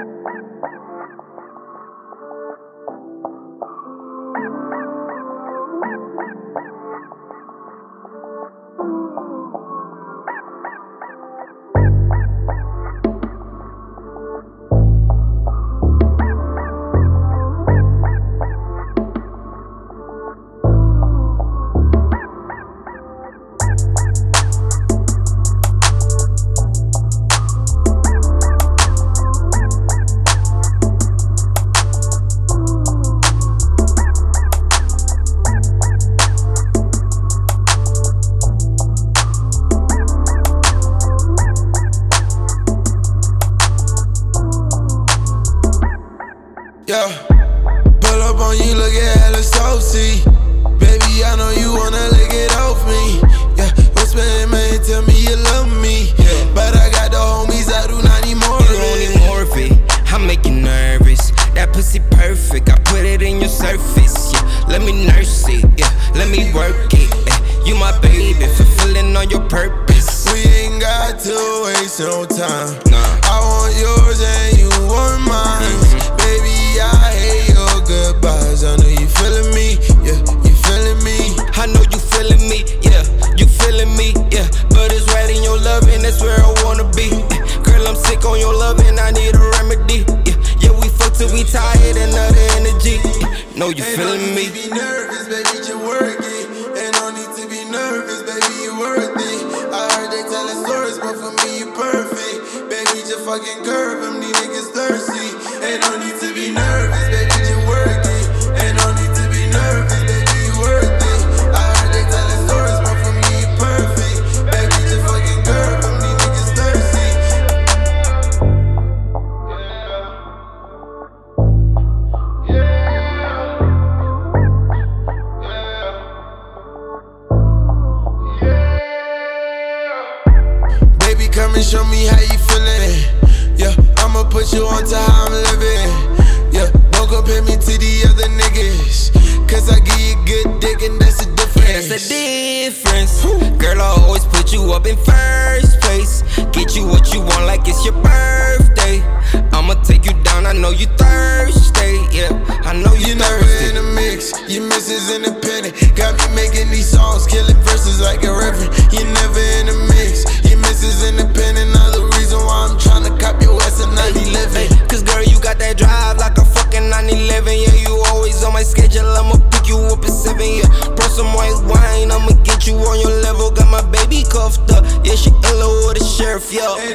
Yeah, pull up on you, look at hella saucy. Baby, I know you wanna lick it off me. Yeah, whisper in my ear, tell me you love me. Yeah, but I got the homies, I do not need more of it. You don't need more of it, I make you nervous. That pussy perfect, I put it in your surface. Yeah, let me nurse it, yeah, let me work it. Yeah, you my baby, fulfilling all your purpose. We ain't got to waste no time. Nah. I want yours and you want mine. Baby, I hate your goodbyes. I know you feeling me, yeah, you feeling me. I know you feeling me, yeah, you feeling me, yeah. But it's right in your loving, that's where I wanna be. Girl, I'm sick on your loving, I need a remedy. Yeah, we fuck till we tired and out of energy. Know you feeling me. Ain't no need to be nervous, baby, you work it. Ain't no need to be nervous, baby, you worth it. I heard they telling stories, but for me you perfect. Baby, just fucking curve them, these niggas thirsty. Ain't no need to be nervous, baby, you work it. Ain't no need to be nervous, baby, you worth it. I heard they telling stories, but for me you perfect. Baby, just fucking curve them, these niggas thirsty. Baby, come and show me how you feeling. Yeah, I'ma put you on to how I'm living. Yeah, don't compare me to the other niggas. Cause I give you good dick and that's the difference. Yeah, that's the difference. Girl, I always put you up in first place. Get you what you want like it's your birthday. I'ma take you down, I know you thirsty. Yeah, I know you never thirsty. in the mix, your missus independent. Got me making these songs, killing verses like a reverend. You never in the mix, your missus independent. Another reason why I'm tryna cop your ass a 911. Cause girl, you got that drive like a fucking 911. Yeah, you always on my schedule, I'ma pick you up at 7. Yeah, pour some white wine, I'ma get you on your level. Got my baby cuffed up, yeah, she in love with the sheriff, yo.